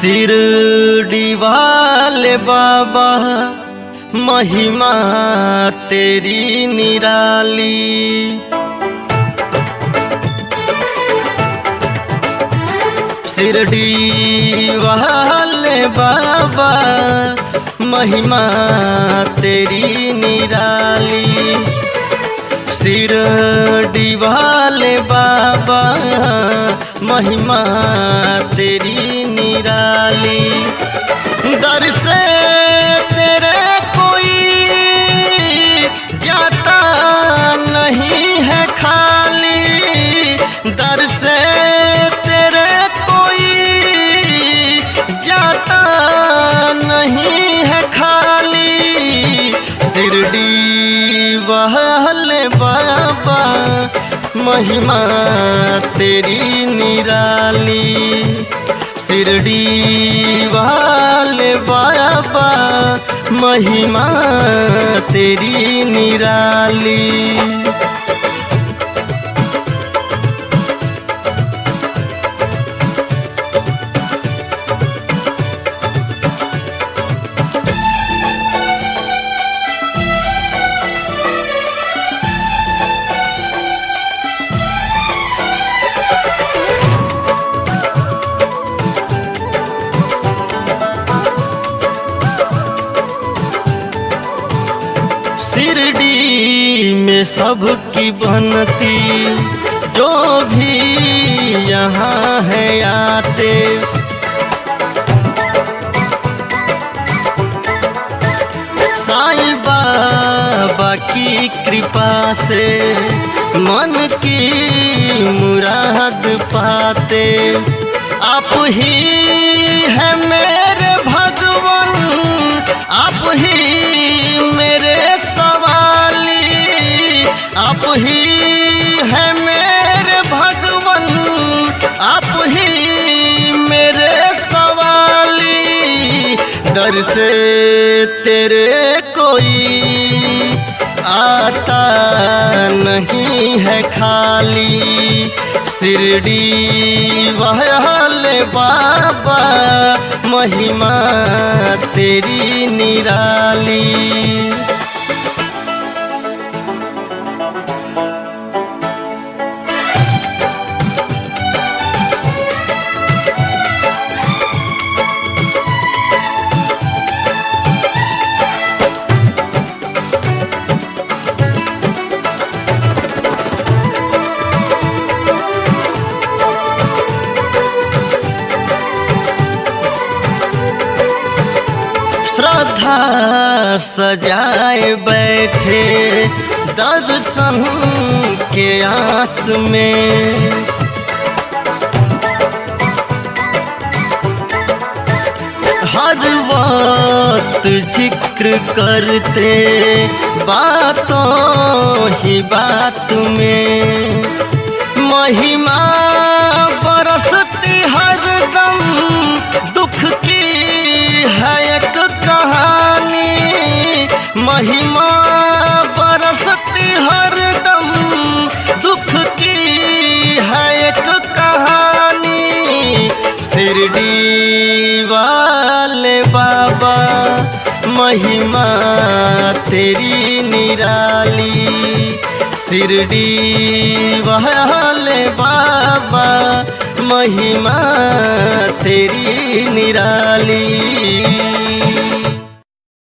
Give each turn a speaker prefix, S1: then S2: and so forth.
S1: शिरडी वाले बाबा महिमा तेरी निराली। शिरडी वाले बाबा महिमा तेरी निराली। शिरडी वाले बाबा महिमा तेरी निराली। दर से तेरे कोई जाता नहीं है खाली। दर से तेरे कोई जाता नहीं है खाली। शिरडी वाले बाबा महिमा तेरी निराली। शिरडी वाले बाबा महिमा तेरी निराली। शिरडी में सबकी बनती जो भी यहाँ है आते। साईं बाबा की कृपा से मन की मुराद पाते। आप ही है मेरे भगवान, आप ही मेरे सवाली। आप ही है मेरे भगवान, आप ही मेरे सवाली। दर से तेरे कोई आता नहीं है खाली। शिरडी वाले बाबा महिमा तेरी निराली। श्रद्धा सजाए बैठे दर्शन के आस में। हर वक्त जिक्र करते बातों ही बात में। महिमा बरसती हर दम दुख की है एक कहानी। महिमा बरसती हर दम दुख की है एक कहानी। शिरडी वाले बाबा महिमा तेरी निराली। शिरडी वाले बाबा महिमा तेरी निराली।